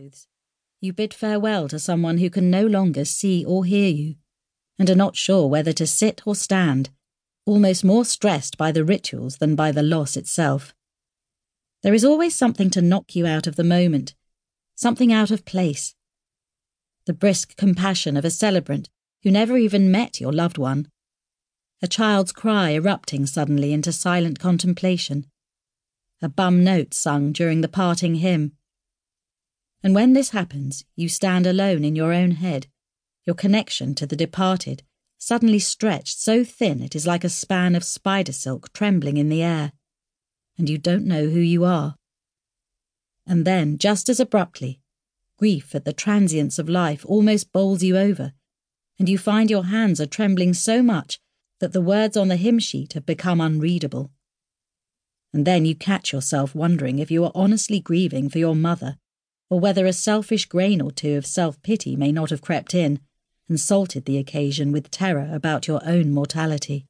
clothes. You bid farewell to someone who can no longer see or hear you, and are not sure whether to sit or stand, almost more stressed by the rituals than by the loss itself. There is always something to knock you out of the moment, something out of place. The brisk compassion of a celebrant who never even met your loved one. A child's cry erupting suddenly into silent contemplation. A bum note sung during the parting hymn. And when this happens, you stand alone in your own head, your connection to the departed suddenly stretched so thin it is like a span of spider silk trembling in the air, and you don't know who you are. And then, just as abruptly, grief at the transience of life almost bowls you over, and you find your hands are trembling so much that the words on the hymn sheet have become unreadable. And then you catch yourself wondering if you are honestly grieving for your mother, or whether a selfish grain or two of self-pity may not have crept in and salted the occasion with terror about your own mortality.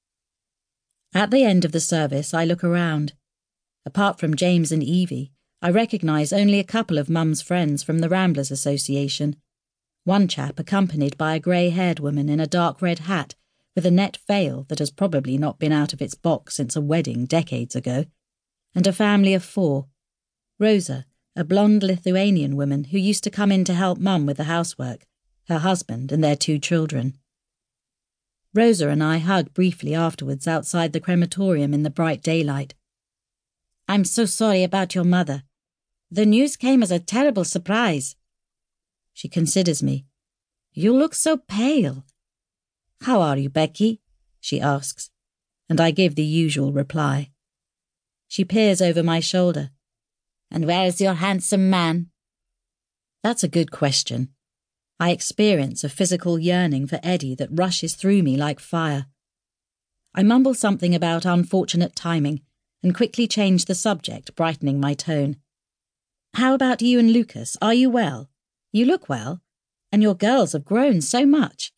At the end of the service, I look around. Apart from James and Evie, I recognise only a couple of Mum's friends from the Ramblers Association. One chap accompanied by a grey-haired woman in a dark red hat with a net veil that has probably not been out of its box since a wedding decades ago, and a family of 4. Rosa, a blonde Lithuanian woman who used to come in to help Mum with the housework, her husband and their 2 children. Rosa and I hug briefly afterwards outside the crematorium in the bright daylight. "I'm so sorry about your mother. The news came as a terrible surprise." She considers me. "You look so pale." "How are you, Becky?" she asks, and I give the usual reply. She peers over my shoulder. "And where is your handsome man?" That's a good question. I experience a physical yearning for Eddie that rushes through me like fire. I mumble something about unfortunate timing and quickly change the subject, brightening my tone. "How about you and Lucas? Are you well? You look well, and your girls have grown so much."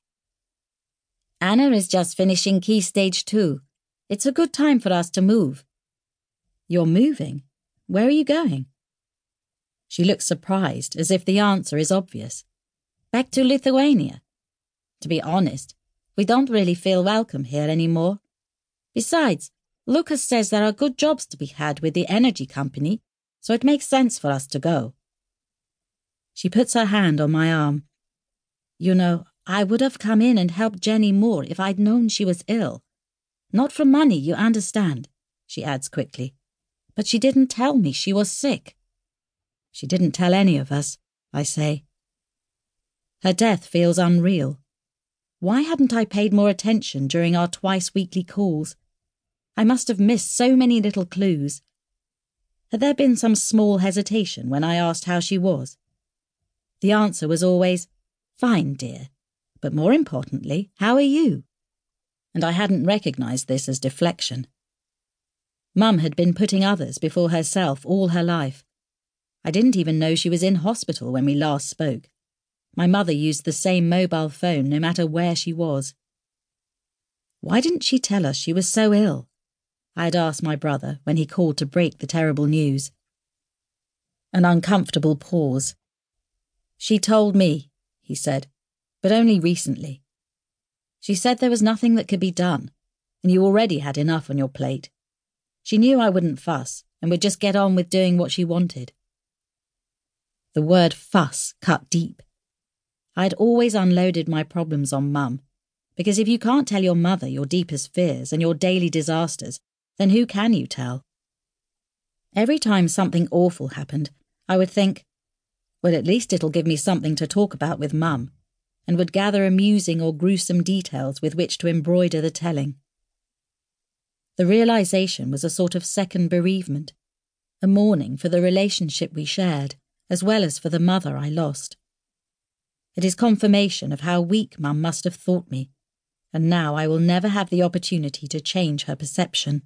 "Anna is just finishing Key Stage 2. It's a good time for us to move." "You're moving? Where are you going?" She looks surprised, as if the answer is obvious. "Back to Lithuania. To be honest, we don't really feel welcome here anymore. Besides, Lucas says there are good jobs to be had with the energy company, so it makes sense for us to go." She puts her hand on my arm. "You know, I would have come in and helped Jenny more if I'd known she was ill. Not for money, you understand," she adds quickly. "But she didn't tell me she was sick." "She didn't tell any of us," I say. Her death feels unreal. Why hadn't I paid more attention during our twice-weekly calls? I must have missed so many little clues. Had there been some small hesitation when I asked how she was? The answer was always, "Fine, dear. But more importantly, how are you?" And I hadn't recognised this as deflection. Mum had been putting others before herself all her life. I didn't even know she was in hospital when we last spoke. My mother used the same mobile phone no matter where she was. Why didn't she tell us she was so ill? I had asked my brother when he called to break the terrible news. An uncomfortable pause. "She told me," he said, "but only recently. She said there was nothing that could be done, and you already had enough on your plate. She knew I wouldn't fuss and would just get on with doing what she wanted." The word fuss cut deep. I had always unloaded my problems on Mum, because if you can't tell your mother your deepest fears and your daily disasters, then who can you tell? Every time something awful happened, I would think, well, at least it'll give me something to talk about with Mum, and would gather amusing or gruesome details with which to embroider the telling. The realisation was a sort of second bereavement, a mourning for the relationship we shared, as well as for the mother I lost. It is confirmation of how weak Mum must have thought me, and now I will never have the opportunity to change her perception.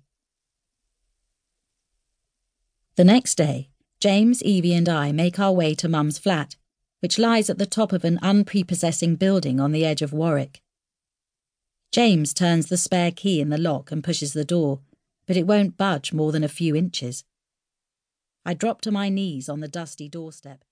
The next day, James, Evie and I make our way to Mum's flat, which lies at the top of an unprepossessing building on the edge of Warwick. James turns the spare key in the lock and pushes the door, but it won't budge more than a few inches. I drop to my knees on the dusty doorstep,